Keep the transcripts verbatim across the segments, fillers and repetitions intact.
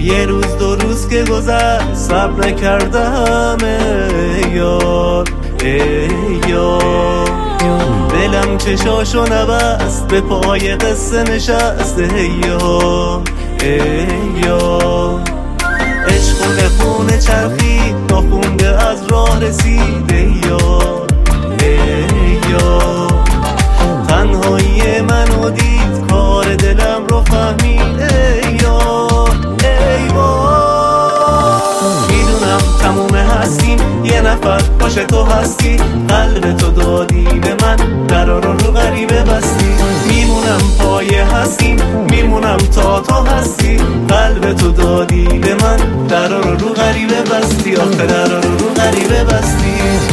یه روز دو روز که گذشت صبر نکردم ای یار ای یار، دلم چشاشو نبست به پای قصه نشست ای یار ای یار. عشق و خونه چرخید ناخونده از راه رسید ای یار ای یار. تنهایی منو دید کار دلم رو فهمید ای یار ای وای. میدونم تموم هستیم یه نفر باش تو هستی، قلب تو دادی به من درا رو رو غریبه بستی. میمونم پایه هستیم میمونم تا تو هستی، قلب تو دادی به من درا رو رو غریبه بستی. آخه درا رو رو غریبه بستی.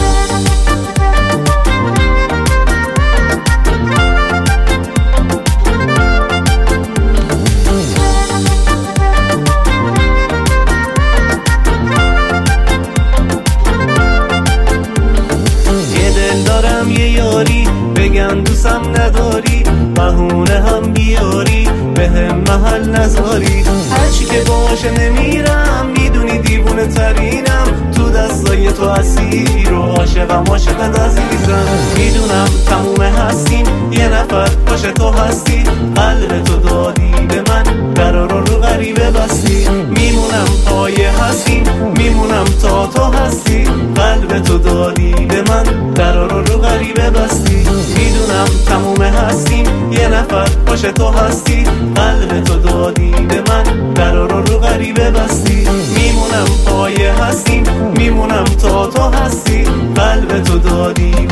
یه یاری بگن دوستم نداری، بهونه هم بیاری به هم محل نذاری. هرچی که باشه نمیرم میدونی دیوونه ترینم، تو دستای تو اسیر و عاشقم عاشقت عزیزم. میدونم تموم هستیم یه نفر باشه تو هستی، قلب تو دادی به من درا رو رو غریبه بستی. میمونم پایه هستیم میمونم تا تو هستی، قلب تو دادی به من درا رو رو غریبه بستی. میدونم تموم هستیم یه نفر باشه تو هستی، قلب تو دادی به من درا رو رو غریبه بستی. میمونم پایه هستیم میمونم تا تو هستی، قلب تو دادی